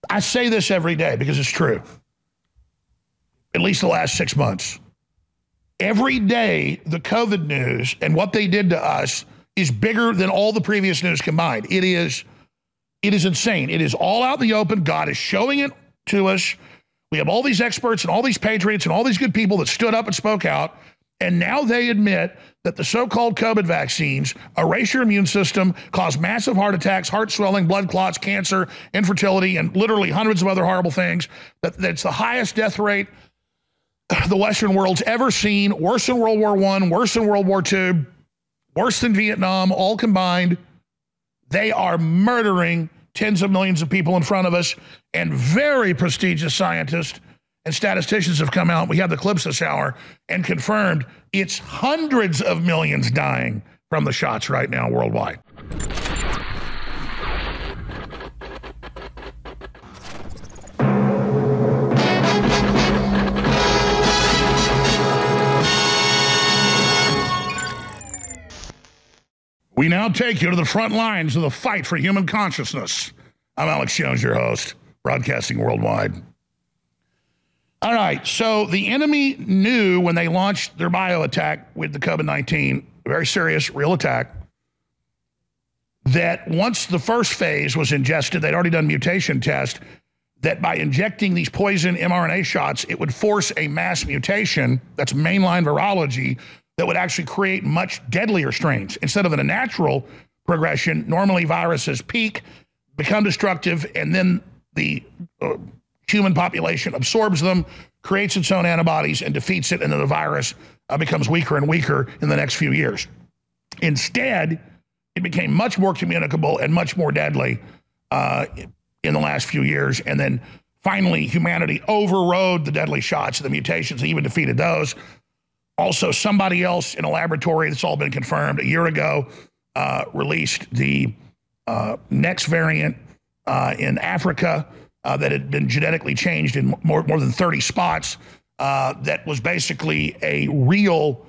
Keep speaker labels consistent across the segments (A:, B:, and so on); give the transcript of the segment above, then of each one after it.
A: I say this every day because it's true. At least the last 6 months. Every day, the COVID news and what they did to us is bigger than all the previous news combined. It is insane. It is all out in the open. God is showing it to us. We have all these experts and all these patriots and all these good people that stood up and spoke out. And now they admit that the so-called COVID vaccines erase your immune system, cause massive heart attacks, heart swelling, blood clots, cancer, infertility, and literally hundreds of other horrible things. That's the highest death rate the Western world's ever seen, worse than World War I, worse than World War II, worse than Vietnam, all combined. They are murdering tens of millions of people in front of us, and very prestigious scientists and statisticians have come out. We have the clips this hour and confirmed it's hundreds of millions dying from the shots right now worldwide. We now take you to the front lines of the fight for human consciousness. I'm Alex Jones, your host, broadcasting worldwide. All right, so the enemy knew when they launched their bio attack with the COVID-19, very serious, real attack, that once the first phase was ingested, they'd already done mutation tests, that by injecting these poison mRNA shots, it would force a mass mutation, that's mainline virology, that would actually create much deadlier strains. Instead of in a natural progression, normally viruses peak, become destructive, and then the human population absorbs them, creates its own antibodies, and defeats it, and then the virus becomes weaker and weaker in the next few years. Instead, it became much more communicable and much more deadly in the last few years, and then finally humanity overrode the deadly shots, the mutations, and even defeated those. Also, somebody else in a laboratory, that's all been confirmed, a year ago, released the next variant in Africa that had been genetically changed in more than 30 spots that was basically a real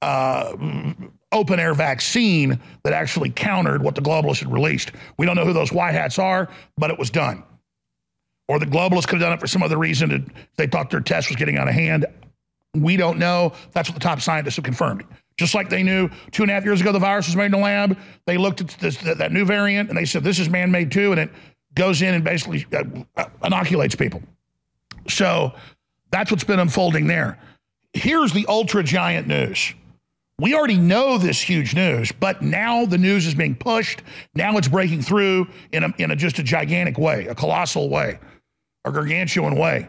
A: open-air vaccine that actually countered what the globalists had released. We don't know who those white hats are, but it was done. Or the globalists could have done it for some other reason. They thought their test was getting out of hand. We don't know. That's what the top scientists have confirmed. Just like they knew 2.5 years ago the virus was made in a lab, they looked at that new variant and they said, this is man-made too, and it goes in and basically inoculates people. So that's what's been unfolding there. Here's the ultra giant news. We already know this huge news, but now the news is being pushed. Now it's breaking through in just a gigantic way, a colossal way, a gargantuan way.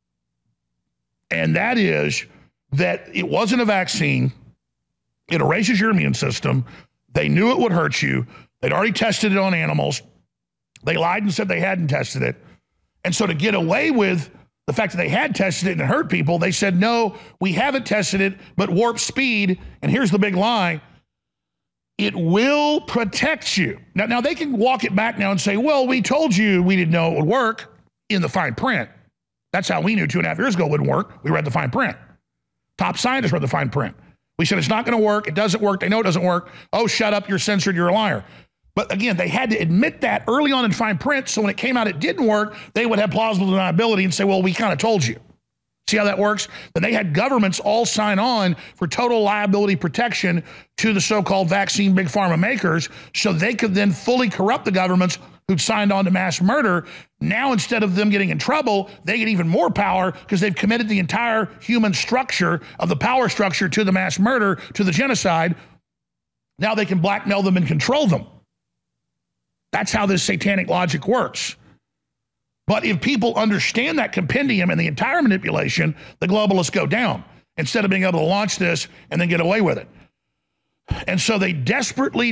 A: And that is that it wasn't a vaccine. It erases your immune system. They knew it would hurt you. They'd already tested it on animals. They lied and said they hadn't tested it. And so to get away with the fact that they had tested it and it hurt people, they said, no, we haven't tested it, but warp speed, and here's the big lie, it will protect you. Now they can walk it back now and say, well, we told you we didn't know it would work in the fine print. That's how we knew 2.5 years ago it wouldn't work. We read the fine print. Top scientists read the fine print. We said it's not going to work. It doesn't work. They know it doesn't work. Oh, shut up. You're censored. You're a liar. But again, they had to admit that early on in fine print, so when it came out it didn't work, they would have plausible deniability and say, well, we kind of told you. See how that works? Then they had governments all sign on for total liability protection to the so-called vaccine big pharma makers, so they could then fully corrupt the governments who'd signed on to mass murder. Now, instead of them getting in trouble, they get even more power because they've committed the entire human structure of the power structure to the mass murder, to the genocide. Now they can blackmail them and control them. That's how this satanic logic works. But if people understand that compendium and the entire manipulation, the globalists go down instead of being able to launch this and then get away with it. And so they desperately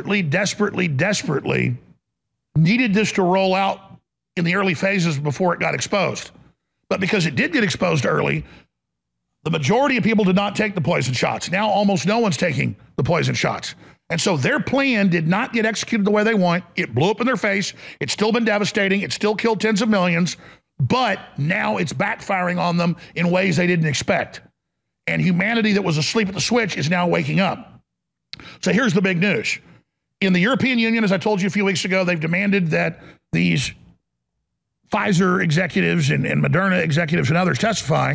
A: needed this to roll out in the early phases before it got exposed. But because it did get exposed early, the majority of people did not take the poison shots. Now almost no one's taking the poison shots. And so their plan did not get executed the way they want. It blew up in their face. It's still been devastating. It still killed tens of millions. But now it's backfiring on them in ways they didn't expect. And humanity that was asleep at the switch is now waking up. So here's the big news. In the European Union, as I told you a few weeks ago, they've demanded that these Pfizer executives and Moderna executives and others testify.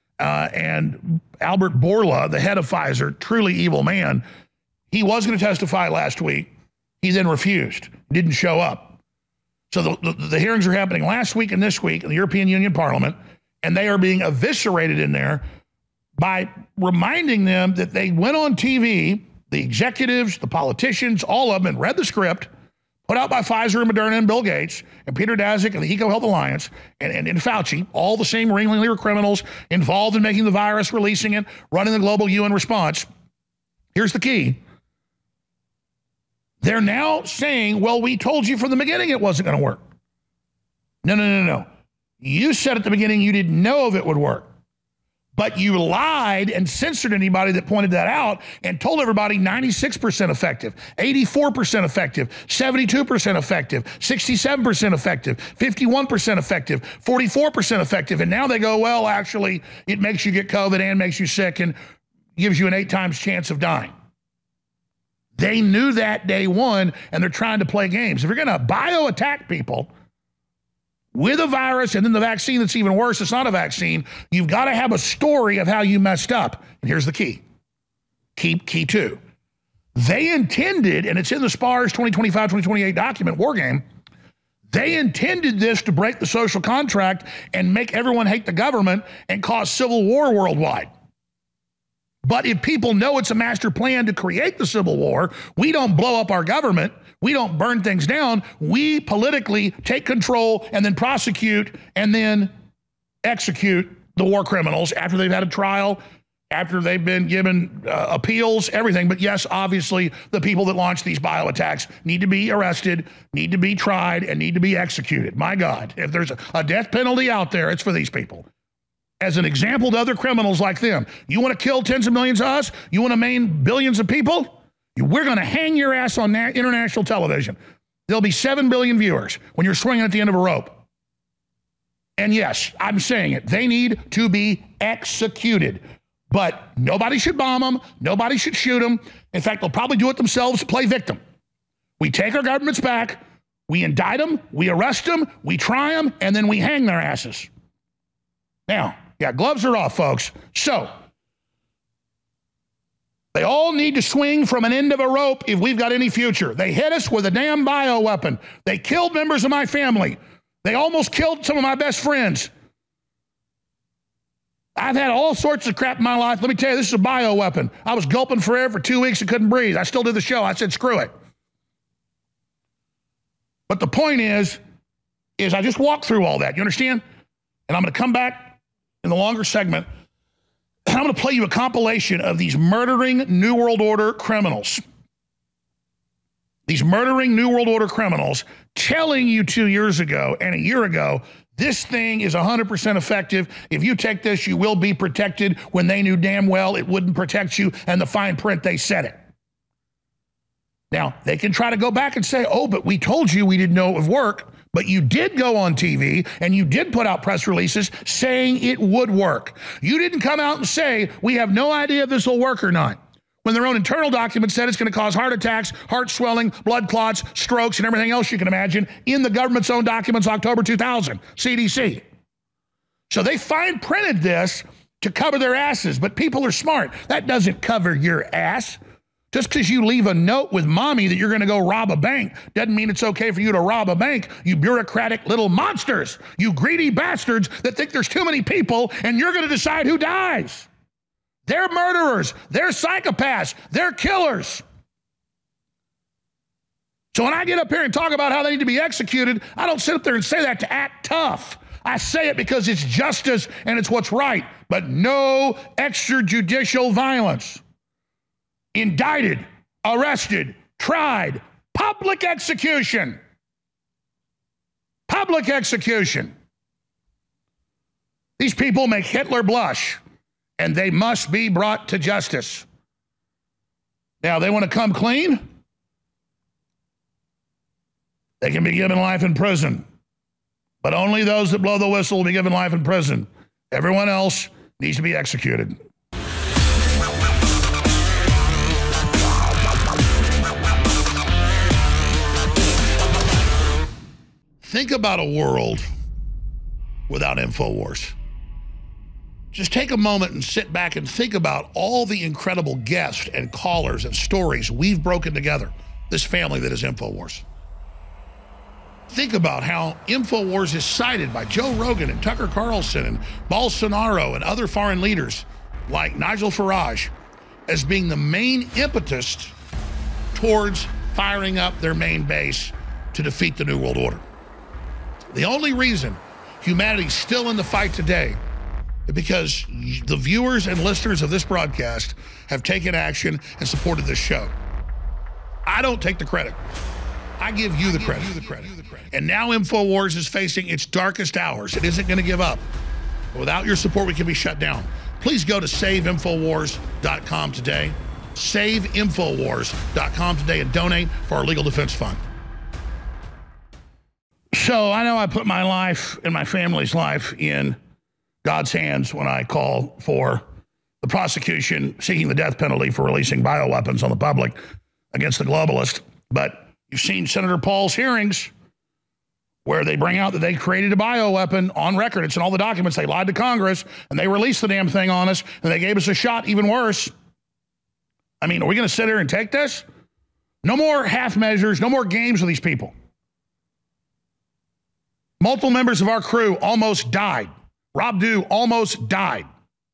A: And Albert Bourla, the head of Pfizer, truly evil man, he was going to testify last week. He then refused, didn't show up. So the hearings are happening last week and this week in the European Union Parliament, and they are being eviscerated in there by reminding them that they went on TV, the executives, the politicians, all of them, and read the script put out by Pfizer and Moderna and Bill Gates and Peter Daszak and the EcoHealth Alliance and Fauci, all the same ringleader criminals involved in making the virus, releasing it, running the global UN response. Here's the key. They're now saying, well, we told you from the beginning it wasn't going to work. No. You said at the beginning you didn't know if it would work. But you lied and censored anybody that pointed that out and told everybody 96% effective, 84% effective, 72% effective, 67% effective, 51% effective, 44% effective. And now they go, well, actually, it makes you get COVID and makes you sick and gives you an 8 times chance of dying. They knew that day one, and they're trying to play games. If you're going to bio-attack people with a virus and then the vaccine that's even worse, it's not a vaccine, you've got to have a story of how you messed up. And here's the key. Key two. They intended, and it's in the SPARS 2025-2028 document, war game, they intended this to break the social contract and make everyone hate the government and cause civil war worldwide. But if people know it's a master plan to create the civil war, we don't blow up our government, we don't burn things down, we politically take control and then prosecute and then execute the war criminals after they've had a trial, after they've been given appeals, everything. But yes, obviously, the people that launch these bio-attacks need to be arrested, need to be tried, and need to be executed. My God, if there's a death penalty out there, it's for these people. As an example to other criminals like them. You want to kill tens of millions of us? You want to maim billions of people? We're going to hang your ass on international television. There'll be 7 billion viewers when you're swinging at the end of a rope. And yes, I'm saying it. They need to be executed. But nobody should bomb them. Nobody should shoot them. In fact, they'll probably do it themselves, play victim. We take our governments back. We indict them. We arrest them. We try them. And then we hang their asses. Now, yeah, gloves are off, folks. So, they all need to swing from an end of a rope if we've got any future. They hit us with a damn bioweapon. They killed members of my family. They almost killed some of my best friends. I've had all sorts of crap in my life. Let me tell you, this is a bioweapon. I was gulping for air for 2 weeks and couldn't breathe. I still did the show. I said, screw it. But the point is I just walked through all that. You understand? And I'm going to come back in the longer segment, and I'm going to play you a compilation of these murdering New World Order criminals. These murdering New World Order criminals telling you 2 years ago and a year ago, this thing is 100% effective. If you take this, you will be protected, when they knew damn well it wouldn't protect you, and the fine print, they said it. Now, they can try to go back and say, oh, but we told you we didn't know it would work. But you did go on TV and you did put out press releases saying it would work. You didn't come out and say, we have no idea if this will work or not, when their own internal documents said it's going to cause heart attacks, heart swelling, blood clots, strokes, and everything else you can imagine in the government's own documents, October 2000, CDC. So they fine printed this to cover their asses, but people are smart. That doesn't cover your ass. Just because you leave a note with mommy that you're going to go rob a bank doesn't mean it's okay for you to rob a bank, you bureaucratic little monsters, you greedy bastards that think there's too many people and you're going to decide who dies. They're murderers. They're psychopaths. They're killers. So when I get up here and talk about how they need to be executed, I don't sit up there and say that to act tough. I say it because it's justice and it's what's right, but no extrajudicial violence. Indicted, arrested, tried, public execution. Public execution. These people make Hitler blush, and they must be brought to justice. Now, they want to come clean? They can be given life in prison. But only those that blow the whistle will be given life in prison. Everyone else needs to be executed. Think about a world without InfoWars. Just take a moment and sit back and think about all the incredible guests and callers and stories we've broken together, this family that is InfoWars. Think about how InfoWars is cited by Joe Rogan and Tucker Carlson and Bolsonaro and other foreign leaders like Nigel Farage as being the main impetus towards firing up their main base to defeat the New World Order. The only reason humanity's still in the fight today is because the viewers and listeners of this broadcast have taken action and supported this show. I don't take the credit. I give you the credit. And now InfoWars is facing its darkest hours. It isn't going to give up. Without your support, we can be shut down. Please go to SaveInfoWars.com today. SaveInfoWars.com today and donate for our legal defense fund. So I know I put my life and my family's life in God's hands when I call for the prosecution seeking the death penalty for releasing bioweapons on the public against the globalists. But you've seen Senator Paul's hearings where they bring out that they created a bioweapon on record. It's in all the documents. They lied to Congress, and they released the damn thing on us, and they gave us a shot even worse. I mean, are we going to sit here and take this? No more half measures, no more games with these people. Multiple members of our crew almost died. Rob Dew almost died.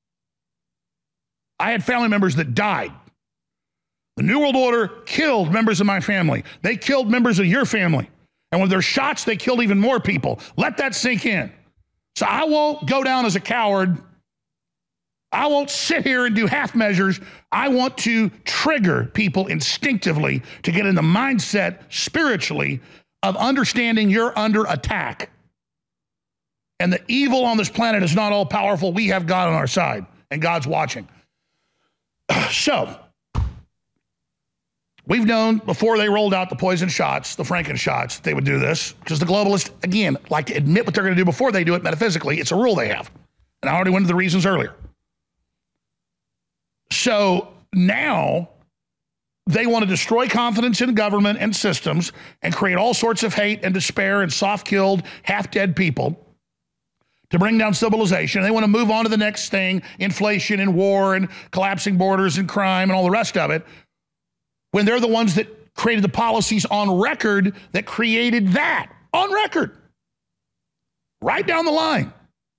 A: I had family members that died. The New World Order killed members of my family. They killed members of your family. And with their shots, they killed even more people. Let that sink in. So I won't go down as a coward. I won't sit here and do half measures. I want to trigger people instinctively to get in the mindset spiritually of understanding you're under attack. And the evil on this planet is not all powerful. We have God on our side, and God's watching. So we've known before they rolled out the poison shots, the Franken shots, they would do this because the globalists, again, like to admit what they're going to do before they do it metaphysically. It's a rule they have. And I already went into the reasons earlier. So now they want to destroy confidence in government and systems and create all sorts of hate and despair and soft-killed, half-dead people to bring down civilization. They want to move on to the next thing, inflation and war and collapsing borders and crime and all the rest of it, when they're the ones that created the policies on record that created that. On record. Right down the line.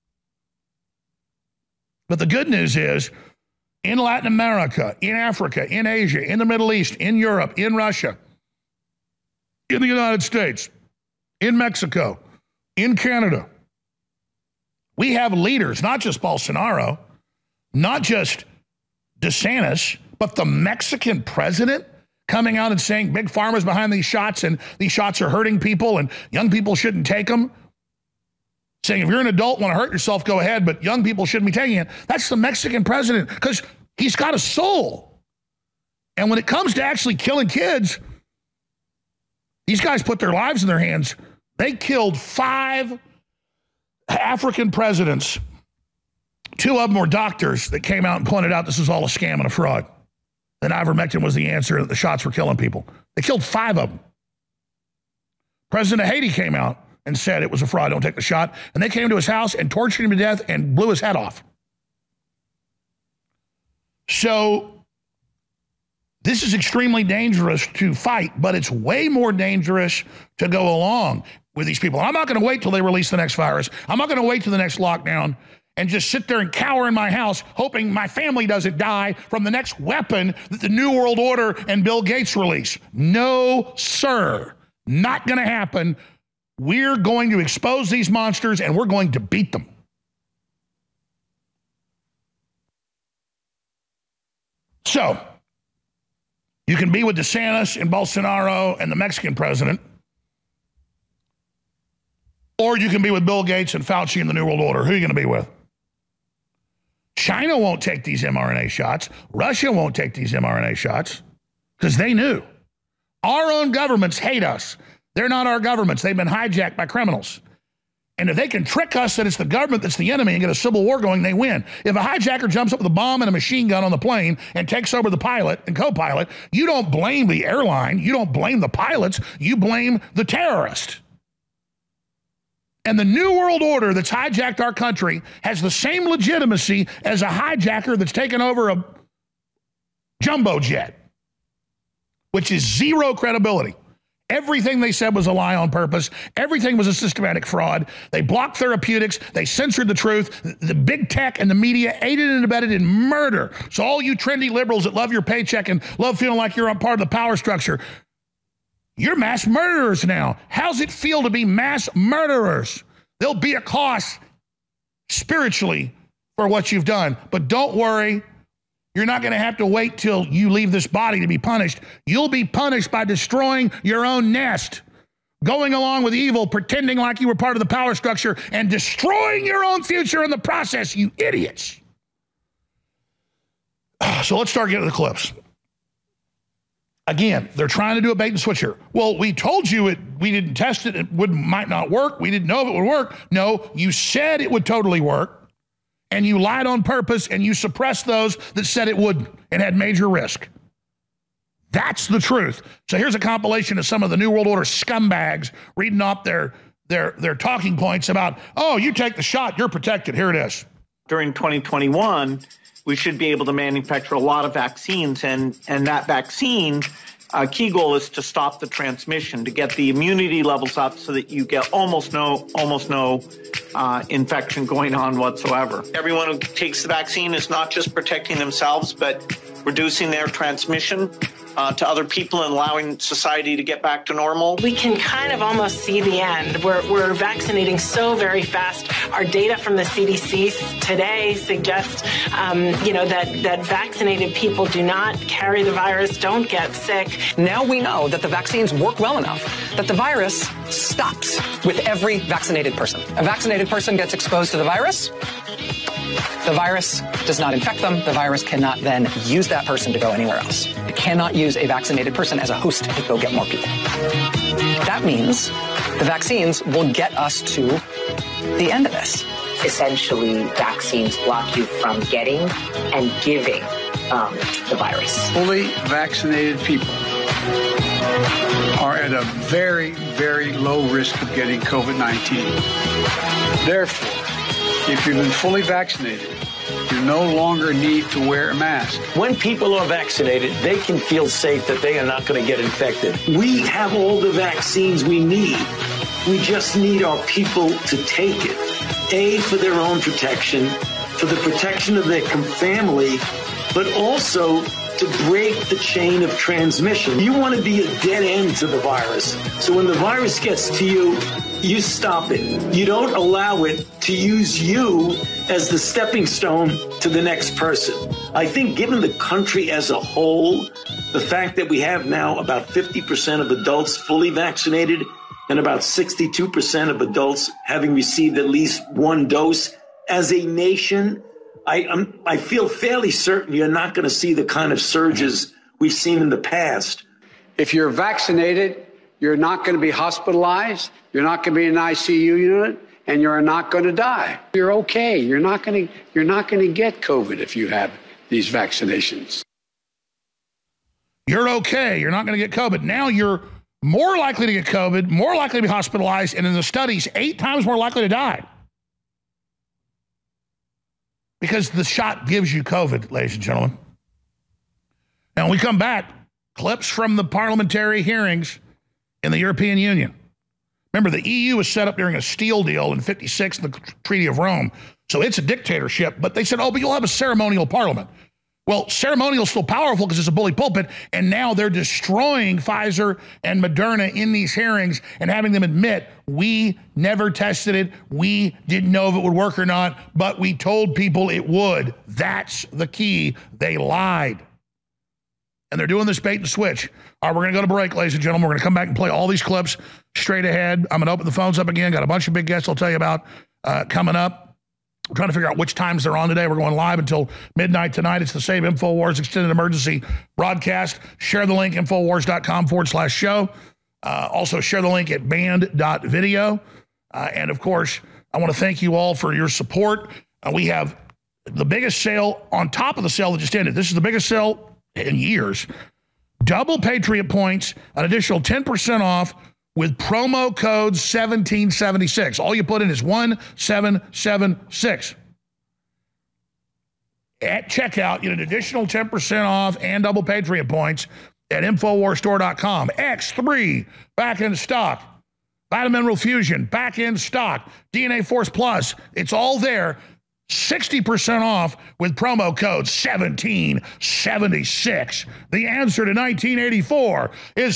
A: But the good news is, in Latin America, in Africa, in Asia, in the Middle East, in Europe, in Russia, in the United States, in Mexico, in Canada, we have leaders, not just Bolsonaro, not just DeSantis, but the Mexican president coming out and saying big pharma's behind these shots and these shots are hurting people and young people shouldn't take them. Saying if you're an adult, want to hurt yourself, go ahead, but young people shouldn't be taking it. That's the Mexican president because he's got a soul. And when it comes to actually killing kids, these guys put their lives in their hands. They killed 5 African presidents. 2 of them were doctors that came out and pointed out this is all a scam and a fraud. That ivermectin was the answer, that the shots were killing people. They killed 5 of them. President of Haiti came out and said it was a fraud, don't take the shot. And they came to his house and tortured him to death and blew his head off. So this is extremely dangerous to fight, but it's way more dangerous to go along with these people. I'm not going to wait till they release the next virus. I'm not going to wait till the next lockdown and just sit there and cower in my house hoping my family doesn't die from the next weapon that the New World Order and Bill Gates release. No, sir. Not going to happen. We're going to expose these monsters and we're going to beat them. So, you can be with DeSantis and Bolsonaro and the Mexican president, or you can be with Bill Gates and Fauci and the New World Order. Who are you going to be with? China won't take these mRNA shots. Russia won't take these mRNA shots because they knew. Our own governments hate us. They're not our governments. They've been hijacked by criminals. And if they can trick us that it's the government that's the enemy and get a civil war going, they win. If a hijacker jumps up with a bomb and a machine gun on the plane and takes over the pilot and co-pilot, you don't blame the airline. You don't blame the pilots. You blame the terrorist. And the New World Order that's hijacked our country has the same legitimacy as a hijacker that's taken over a jumbo jet, which is zero credibility. Everything they said was a lie on purpose. Everything was a systematic fraud. They blocked therapeutics. They censored the truth. The big tech and the media aided and abetted in murder. So all you trendy liberals that love your paycheck and love feeling like you're a part of the power structure, you're mass murderers now. How's it feel to be mass murderers? There'll be a cost spiritually for what you've done. But don't worry. You're not going to have to wait till you leave this body to be punished. You'll be punished by destroying your own nest, going along with evil, pretending like you were part of the power structure, and destroying your own future in the process, you idiots. So let's start getting to the clips. Again, they're trying to do a bait and switch here. Well, we told you we didn't test it. It might not work. We didn't know if it would work. No, you said it would totally work. And you lied on purpose, and you suppressed those that said it wouldn't and had major risk. That's the truth. So here's a compilation of some of the New World Order scumbags reading off their talking points about, oh, you take the shot, you're protected. Here it is.
B: During 2021, we should be able to manufacture a lot of vaccines, and that vaccine, key goal is to stop the transmission, to get the immunity levels up so that you get almost no infection going on whatsoever. Everyone who takes the vaccine is not just protecting themselves, but reducing their transmission to other people and allowing society to get back to normal.
C: We can kind of almost see the end. We're vaccinating so very fast. Our data from the CDC today suggests, that vaccinated people do not carry the virus, don't get sick.
D: Now we know that the vaccines work well enough that the virus stops with every vaccinated person. A vaccinated person gets exposed to the virus does not infect them. The virus cannot then use that person to go anywhere else. It cannot use a vaccinated person as a host to go get more people. That means the vaccines will get us to the end of this.
E: Essentially, vaccines block you from getting and giving the virus.
F: Fully vaccinated people are at a very, very low risk of getting COVID-19. Therefore, if you've been fully vaccinated, you no longer need to wear a mask.
G: When people are vaccinated, they can feel safe that they are not going to get infected. We have all the vaccines we need. We just need our people to take it. A, for their own protection, for the protection of their family, but also to break the chain of transmission. You want to be a dead end to the virus. So when the virus gets to you, you stop it. You don't allow it to use you as the stepping stone to the next person. I think given the country as a whole, the fact that we have now about 50% of adults fully vaccinated and about 62% of adults having received at least one dose, as a nation, I feel fairly certain you're not going to see the kind of surges we've seen in the past.
F: If you're vaccinated, you're not going to be hospitalized, you're not going to be in an ICU unit, and you're not going to die. You're okay. You're not going to get COVID if you have these vaccinations.
A: You're okay. You're not going to get COVID. Now you're more likely to get COVID, more likely to be hospitalized, and in the studies, 8 times more likely to die. Because the shot gives you COVID, ladies and gentlemen. Now, when we come back, clips from the parliamentary hearings in the European Union. Remember, the EU was set up during a Steele deal in '56 in the Treaty of Rome. So it's a dictatorship. But they said, oh, but you'll have a ceremonial parliament. Well, ceremonial is still powerful because it's a bully pulpit. And now they're destroying Pfizer and Moderna in these hearings and having them admit, we never tested it. We didn't know if it would work or not, but we told people it would. That's the key. They lied. And they're doing this bait and switch. All right, we're going to go to break, ladies and gentlemen. We're going to come back and play all these clips straight ahead. I'm going to open the phones up again. Got a bunch of big guests I'll tell you about coming up. We're trying to figure out which times they're on today. We're going live until midnight tonight. It's the same InfoWars Extended Emergency broadcast. Share the link, Infowars.com/show. Also, share the link at band.video. And, of course, I want to thank you all for your support. We have the biggest sale on top of the sale that just ended. This is the biggest sale in years. Double Patriot points, an additional 10% off with promo code 1776. All you put in is 1776. At checkout, you get an additional 10% off and double Patriot points at InfoWarsStore.com. X3 back in stock. Vitamin Mineral Fusion back in stock. DNA Force Plus, it's all there. 60% off with promo code 1776. The answer to 1984 is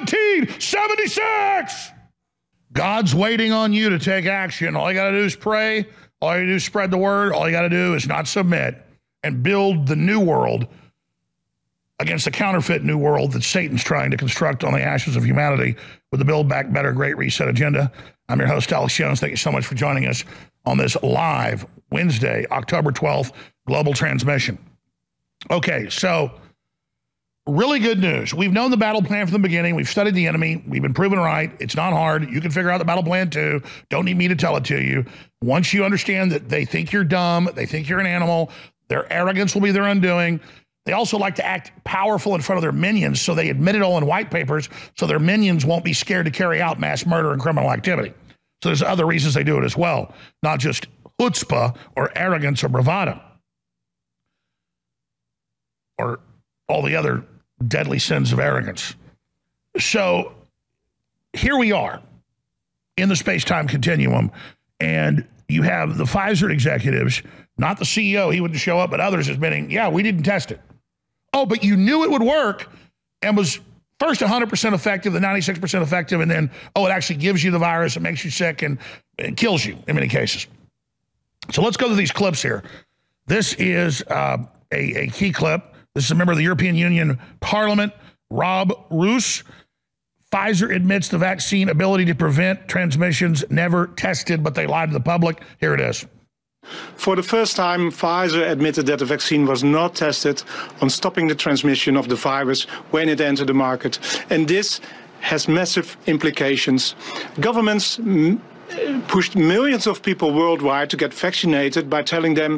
A: 1776. God's waiting on you to take action. All you got to do is pray. All you got to do is spread the word. All you got to do is not submit and build the new world against the counterfeit new world that Satan's trying to construct on the ashes of humanity with the Build Back Better Great Reset agenda. I'm your host, Alex Jones. Thank you so much for joining us on this live Wednesday, October 12th, global transmission. Okay, so really good news. We've known the battle plan from the beginning. We've studied the enemy. We've been proven right. It's not hard. You can figure out the battle plan too. Don't need me to tell it to you. Once you understand that they think you're dumb, they think you're an animal, their arrogance will be their undoing. They also like to act powerful in front of their minions, so they admit it all in white papers so their minions won't be scared to carry out mass murder and criminal activity. So there's other reasons they do it as well, not just chutzpah or arrogance or bravado or all the other deadly sins of arrogance. So here we are in the space-time continuum, and you have the Pfizer executives, not the CEO, he wouldn't show up, but others admitting, yeah, we didn't test it. Oh, but you knew it would work and was first 100% effective, then 96% effective, and then, oh, it actually gives you the virus, it makes you sick, and it kills you in many cases. So let's go to these clips here. This is a key clip. This is a member of the European Union Parliament, Rob Roos. Pfizer admits the vaccine ability to prevent transmissions never tested, but they lied to the public. Here it is.
H: For the first time, Pfizer admitted that the vaccine was not tested on stopping the transmission of the virus when it entered the market. And this has massive implications. Governments pushed millions of people worldwide to get vaccinated by telling them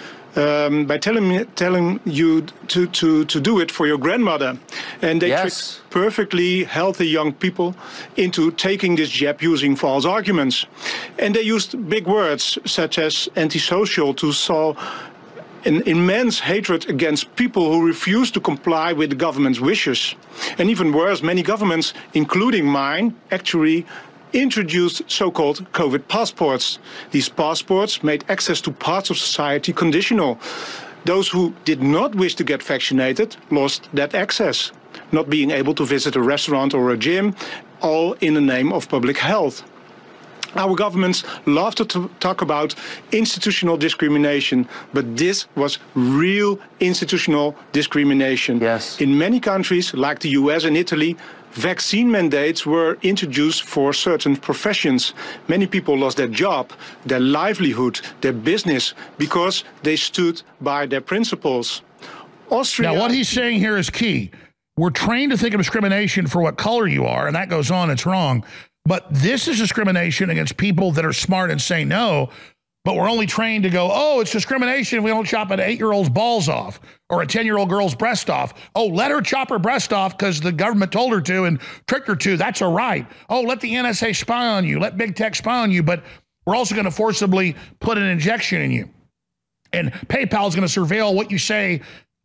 H: telling you to do it for your grandmother. And they tricked perfectly healthy young people into taking this jab using false arguments. And they used big words such as antisocial to sow an immense hatred against people who refuse to comply with the government's wishes. And even worse, many governments, including mine, actually introduced so-called COVID passports. These passports made access to parts of society conditional. Those who did not wish to get vaccinated lost that access, not being able to visit a restaurant or a gym, all in the name of public health. Our governments love to talk about institutional discrimination, but this was real institutional discrimination. Yes. In many countries, like the US and Italy, vaccine mandates were introduced for certain professions. Many people lost their job, their livelihood, their business, because they stood by their principles. Austria.
A: Now, what he's saying here is key. We're trained to think of discrimination for what color you are, and that goes on, it's wrong. But this is discrimination against people that are smart and say no, but we're only trained to go, oh, it's discrimination if we don't chop an 8-year-old's balls off or a 10-year-old girl's breast off. Oh, let her chop her breast off because the government told her to and tricked her to. That's a right. Oh, let the NSA spy on you. Let big tech spy on you. But we're also going to forcibly put an injection in you. And PayPal is going to surveil what you say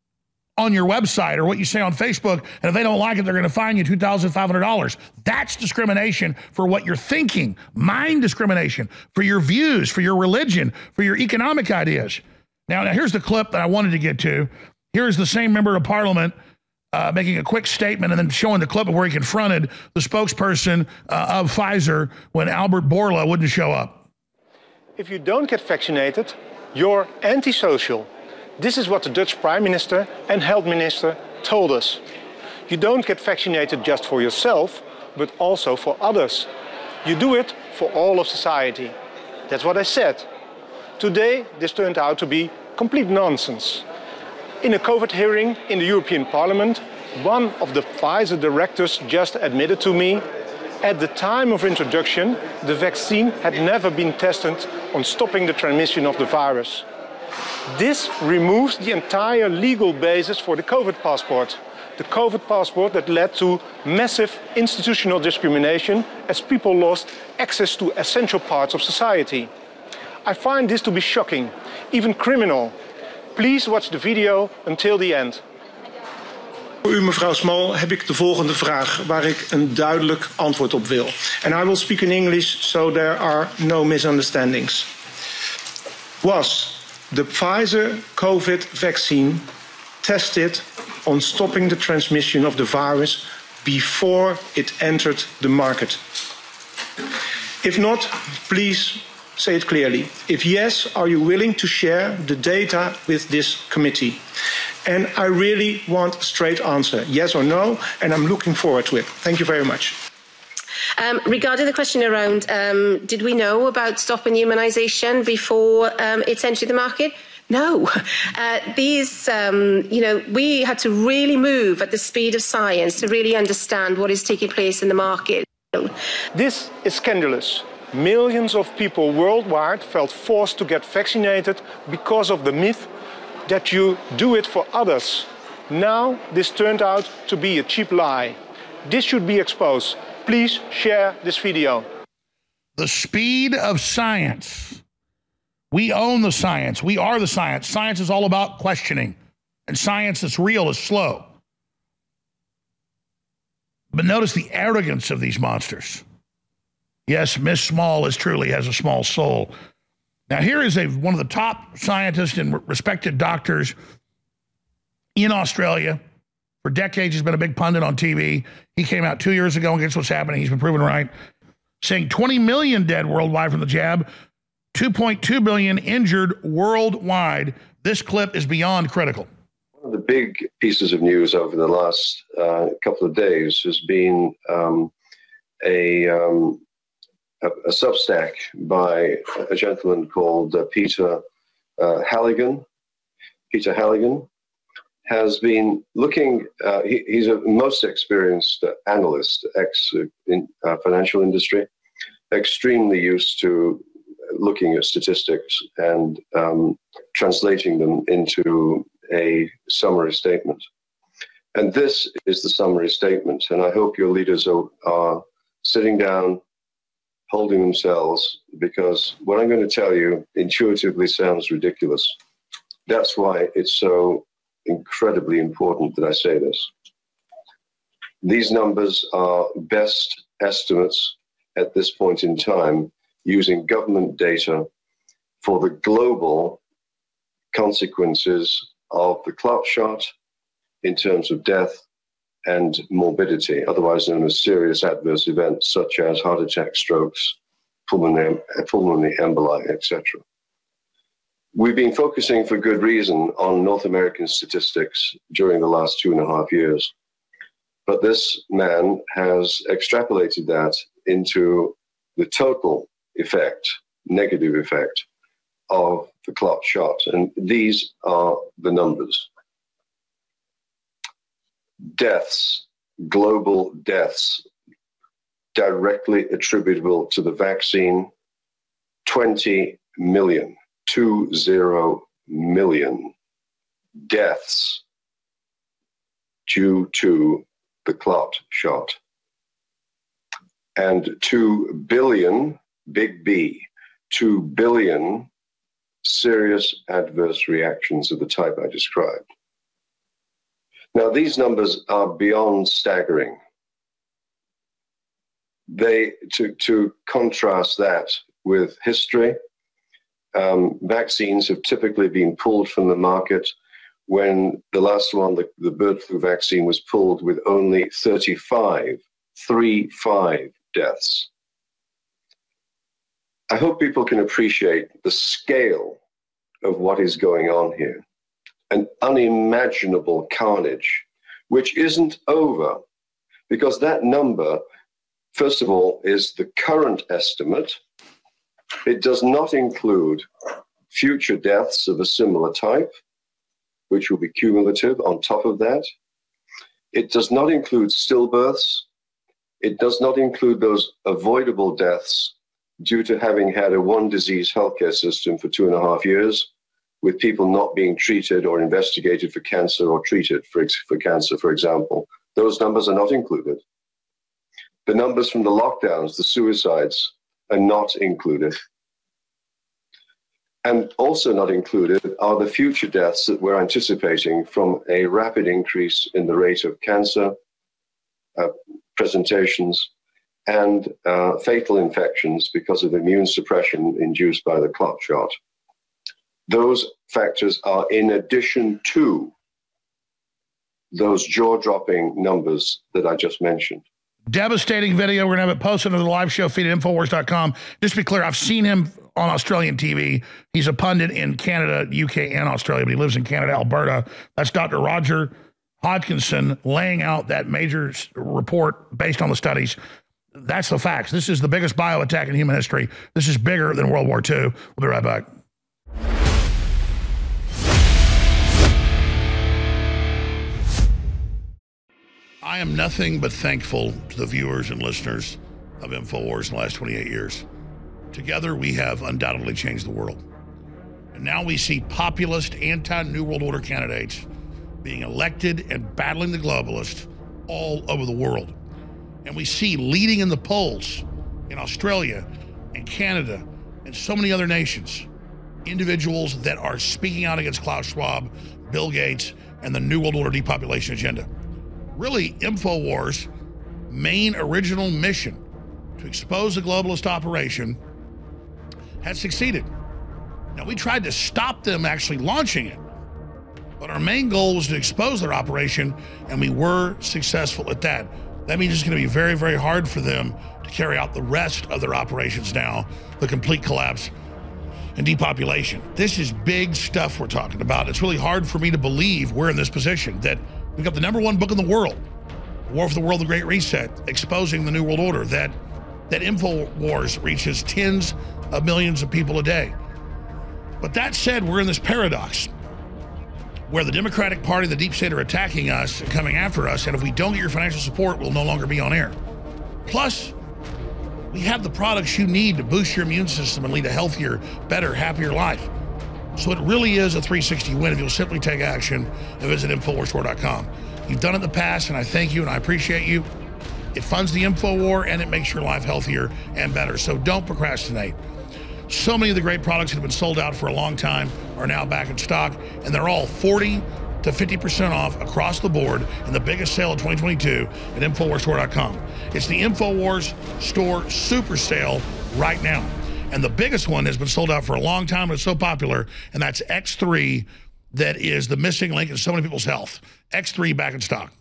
A: on your website or what you say on Facebook, and if they don't like it, they're going to fine you $2,500. That's discrimination for what you're thinking, mind discrimination, for your views, for your religion, for your economic ideas. Now here's the clip that I wanted to get to. Here's the same member of parliament making a quick statement and then showing the clip of where he confronted the spokesperson of Pfizer when Albert Bourla wouldn't show up.
H: If you don't get vaccinated, you're antisocial. This is what the Dutch Prime Minister and Health Minister told us. You don't get vaccinated just for yourself, but also for others. You do it for all of society. That's what I said. Today, this turned out to be complete nonsense. In a COVID hearing in the European Parliament, one of the Pfizer directors just admitted to me, at the time of introduction, the vaccine had never been tested on stopping the transmission of the virus. This removes the entire legal basis for the COVID passport. the COVID passport that led to massive institutional discrimination as people lost access to essential parts of society. I find this to be shocking, even criminal. Please watch the video until the end. Voor u, mevrouw Small, heb ik de volgende vraag waar ik een duidelijk antwoord op wil. And I will speak in English so there are no misunderstandings. Was the Pfizer COVID vaccine tested on stopping the transmission of the virus before it entered the market? If not, please say it clearly. If yes, are you willing to share the data with this committee? And I really want a straight answer, yes or no, and I'm looking forward to it. Thank you very much.
I: Regarding the question around, did we know about stopping immunisation before it's entered the market? No. We had to really move at the speed of science to really understand what is taking place in the market.
H: This is scandalous. Millions of people worldwide felt forced to get vaccinated because of the myth that you do it for others. Now, this turned out to be a cheap lie. This should be exposed. Please share this video.
A: The speed of science. We own the science. We are the science. Science is all about questioning. And science that's real is slow. But notice the arrogance of these monsters. Yes, Miss Small truly has a small soul. Now, here is one of the top scientists and respected doctors in Australia. For decades, he's been a big pundit on TV. He came out 2 years ago and guess what's happening? He's been proven right. Saying 20 million dead worldwide from the jab, 2.2 billion injured worldwide. This clip is beyond critical.
J: One of the big pieces of news over the last couple of days has been a Substack by a gentleman called Peter Halligan. Peter Halligan has been looking, he's a most experienced analyst, in financial industry, extremely used to looking at statistics and translating them into a summary statement. And this is the summary statement. And I hope your leaders are sitting down, holding themselves, because what I'm going to tell you intuitively sounds ridiculous. That's why it's so incredibly important that I say this. These numbers are best estimates at this point in time using government data for the global consequences of the clot shot in terms of death and morbidity, otherwise known as serious adverse events such as heart attack, strokes, pulmonary emboli, etc. We've been focusing for good reason on North American statistics during the last 2.5 years. But this man has extrapolated that into the total effect, negative effect, of the clot shot. And these are the numbers. Deaths, global deaths, directly attributable to the vaccine, 20 million, 20 million deaths due to the clot shot. And 2 billion, big B, 2 billion serious adverse reactions of the type I described. Now, these numbers are beyond staggering. To contrast that with history, vaccines have typically been pulled from the market when the last one, the bird flu vaccine, was pulled with only 35 deaths. I hope people can appreciate the scale of what is going on here. An unimaginable carnage, which isn't over, because that number, first of all, is the current estimate. It does not include future deaths of a similar type, which will be cumulative on top of that. It does not include stillbirths. It does not include those avoidable deaths due to having had a one-disease healthcare system for 2.5 years, with people not being treated or investigated for cancer or treated for cancer, for example. Those numbers are not included. The numbers from the lockdowns, the suicides, are not included. And also not included are the future deaths that we're anticipating from a rapid increase in the rate of cancer presentations and fatal infections because of immune suppression induced by the clot shot. Those factors are in addition to those jaw-dropping numbers that I just mentioned.
A: Devastating video. We're going to have it posted on the live show feed at Infowars.com. Just to be clear, I've seen him on Australian TV. He's a pundit in Canada, UK, and Australia, but he lives in Canada, Alberta. That's Dr. Roger Hodgkinson laying out that major report based on the studies. That's the facts. This is the biggest bio attack in human history. This is bigger than World War II. We'll be right back. I am nothing but thankful to the viewers and listeners of InfoWars in the last 28 years. Together, we have undoubtedly changed the world. And now we see populist, anti-New World Order candidates being elected and battling the globalists all over the world. And we see leading in the polls in Australia and Canada and so many other nations, individuals that are speaking out against Klaus Schwab, Bill Gates, and the New World Order depopulation agenda. Really, InfoWars' main original mission to expose the globalist operation has succeeded. Now, we tried to stop them actually launching it, but our main goal was to expose their operation, and we were successful at that. That means it's going to be very, very hard for them to carry out the rest of their operations now, the complete collapse and depopulation. This is big stuff we're talking about. It's really hard for me to believe we're in this position, that we've got the #1 book in the world, War for the World, The Great Reset, exposing the New World Order, that InfoWars reaches tens of millions of people a day. But that said, we're in this paradox where the Democratic Party and the deep state are attacking us and coming after us, and if we don't get your financial support, we'll no longer be on air. Plus, we have the products you need to boost your immune system and lead a healthier, better, happier life. So it really is a 360 win if you'll simply take action and visit InfoWarsStore.com. You've done it in the past, and I thank you and I appreciate you. It funds the InfoWar, and it makes your life healthier and better. So don't procrastinate. So many of the great products that have been sold out for a long time are now back in stock, and they're all 40 to 50% off across the board in the biggest sale of 2022 at InfoWarsStore.com. It's the InfoWars Store Super Sale right now. And the biggest one has been sold out for a long time, and it's so popular, and that's X3, that is the missing link in so many people's health. X3 back in stock.